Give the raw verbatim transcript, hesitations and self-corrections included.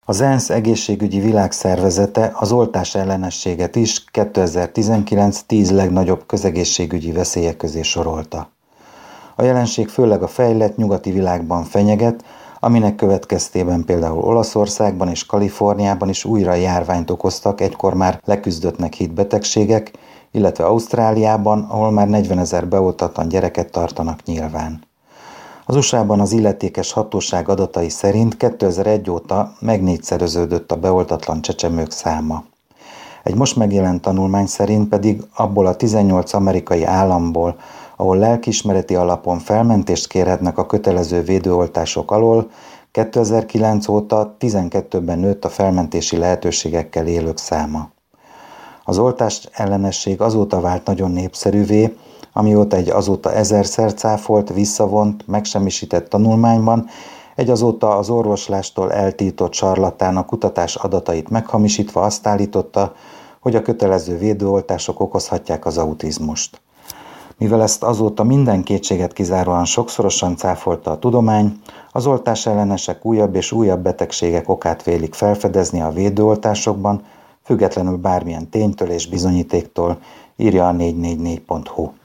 Az ENSZ egészségügyi világszervezete az oltás ellenességet is kétezer-tizenkilenc tíz legnagyobb közegészségügyi veszélye közé sorolta. A jelenség főleg a fejlett nyugati világban fenyeget, aminek következtében például Olaszországban és Kaliforniában is újra járványt okoztak egykor már leküzdöttnek hitt betegségek, illetve Ausztráliában, ahol már negyvenezer beoltatlan gyereket tartanak nyilván. Az u es á-ban az illetékes hatóság adatai szerint kétezer-egy óta megnégyszereződött a beoltatlan csecsemők száma. Egy most megjelent tanulmány szerint pedig abból a tizennyolc amerikai államból, ahol lelkiismereti alapon felmentést kérhetnek a kötelező védőoltások alól, kétezer-kilenc óta tizenkettőben nőtt a felmentési lehetőségekkel élők száma. Az oltás ellenesség azóta vált nagyon népszerűvé, amióta egy azóta ezerszer cáfolt, visszavont, megsemmisített tanulmányban egy azóta az orvoslástól eltiltott sarlatán a kutatás adatait meghamisítva azt állította, hogy a kötelező védőoltások okozhatják az autizmust. Mivel ezt azóta minden kétséget kizáróan sokszorosan cáfolta a tudomány, az oltás ellenesek újabb és újabb betegségek okát vélik felfedezni a védőoltásokban, függetlenül bármilyen ténytől és bizonyítéktól, írja a négy négy négy pont hu.